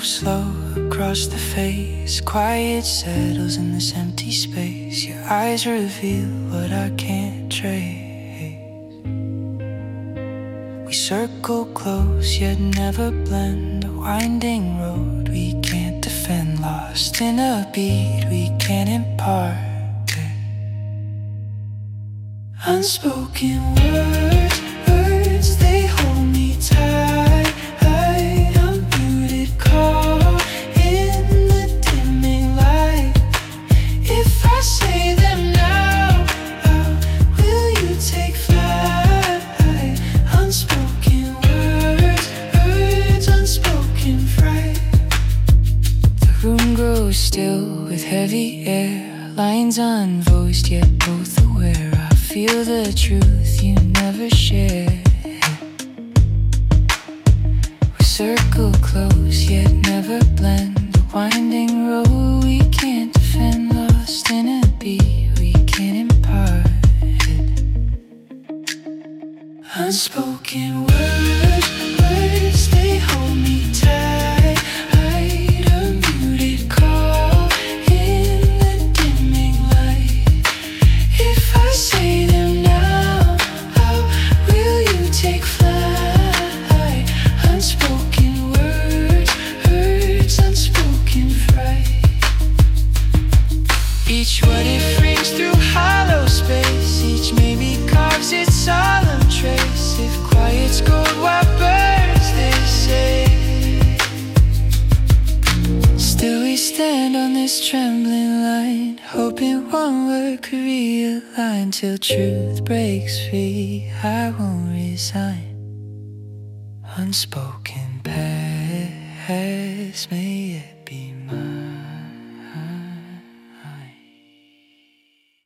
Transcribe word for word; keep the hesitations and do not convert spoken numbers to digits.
moves slow across the face. Quiet settles in this empty space. Your eyes reveal what I can't trace. We circle close yet never blend. A winding road we can't defend. Lost in a beat we can't impart. Unspoken words, words they hold me tight. Unmuted call in the dimming light. If I say them now, how will you take flight? Unspoken words, words, unspoken fright. The room grows still with heavy air. Lines unvoiced yet both aware. I feel the truth you never share. We circle close yet never blend. A winding road we can't defend. Lost in a beat we can't impart. Unspoken words, words they hold me tight. A muted call in the dimming light. If I say them now, how will you take flight? Unspoken words, words, unspoken fright. Each what if rings through hollow space. Each maybe carves its solemn trace. If quiet's gold, why birds they say. Still we stand on this trembling line, hoping one word could realign. Till truth breaks free, I won't resign. Unspoken past may